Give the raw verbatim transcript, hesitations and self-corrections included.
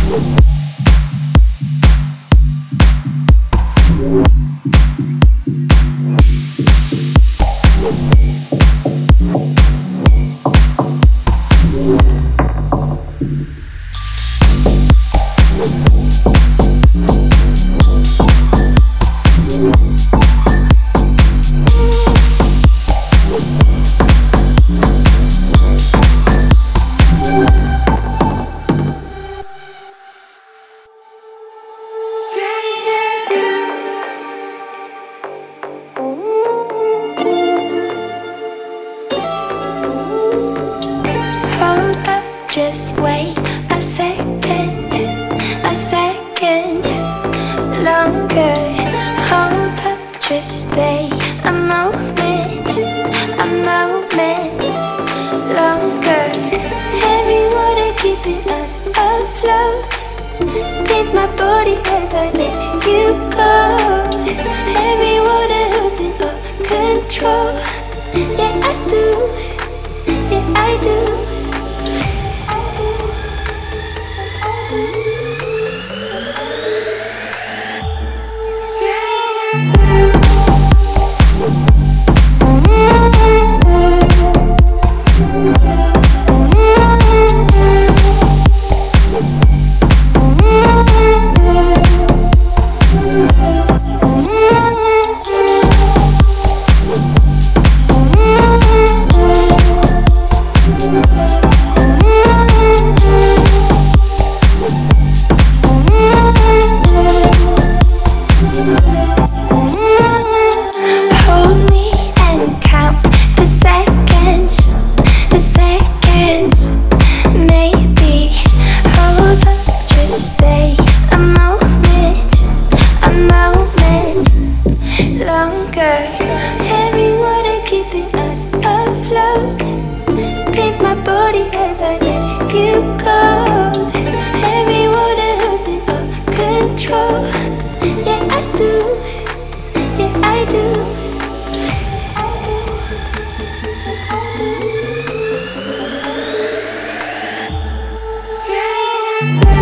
Just wait a second, a second longer. Hold up, just stay a moment, a moment longer. Heavy water keeping us afloat. Beats my body as I let you go. Heavy water losing all control. Yeah, I do, yeah, I do. Yeah.